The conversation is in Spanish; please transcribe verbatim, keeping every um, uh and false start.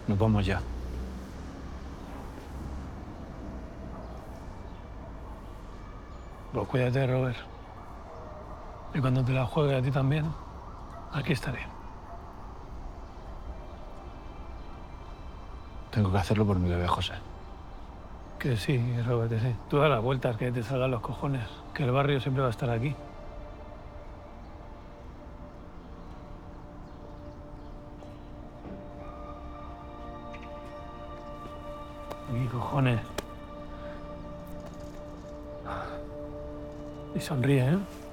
Nos vamos ya. Pues cuídate, Robert. Y cuando te la juegue a ti también, aquí estaré. Tengo que hacerlo por mi bebé, José. Que sí, Robert, que sí. Tú da las vueltas, que te salgan los cojones. Que el barrio siempre va a estar aquí. Aquí, cojones. Y sonríe, ¿eh?